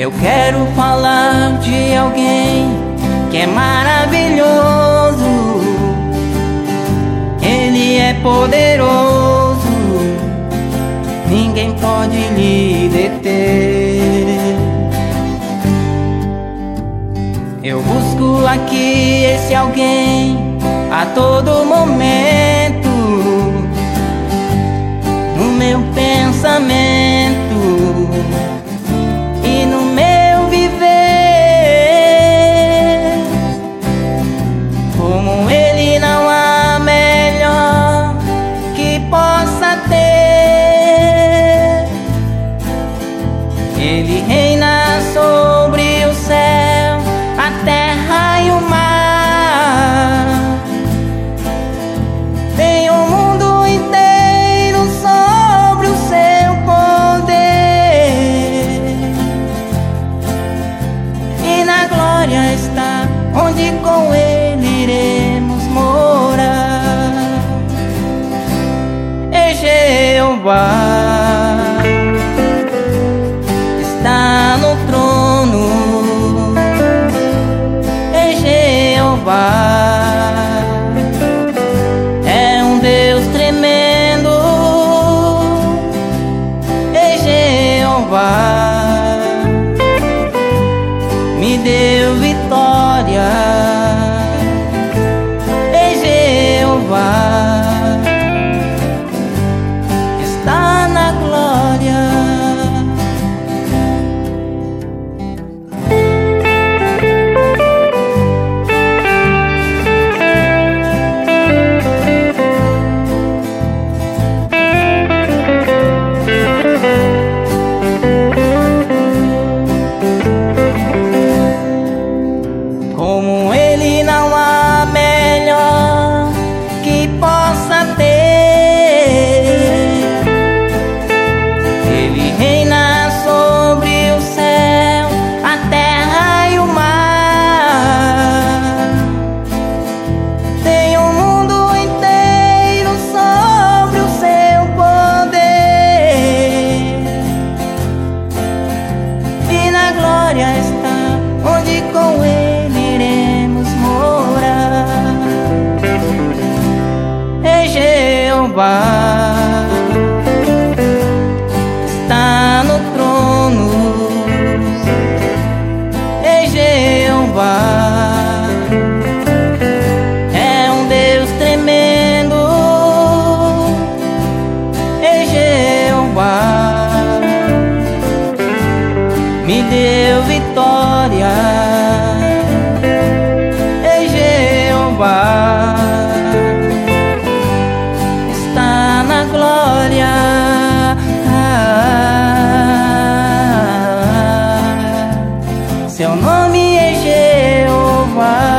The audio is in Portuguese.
Eu quero falar de alguém que é maravilhoso. Ele é poderoso, ninguém pode lhe deter. Eu busco aqui esse alguém a todo momento, no meu pensamento e no meu viver. Como ele não há melhor que possa ter. Ele reina sobre o céu, a terra e o mar. Tem o mundo inteiro sobre o seu poder. E na glória está onde com ele iremos morar. E Jeová está no trono. E Jeová é um Deus tremendo. E Jeová me deu vitória. E Jeová está na glória. Como ele não há melhor que possa ter. Ele reina sobre o céu, a terra e o mar. Tem o mundo inteiro sobre o seu poder. E na glória está onde com ele iremos morar. E Jeová está no trono. E Jeová é um Deus tremendo. E Jeová me deu vitória. E Jeová está na glória. Seu nome é Jeová.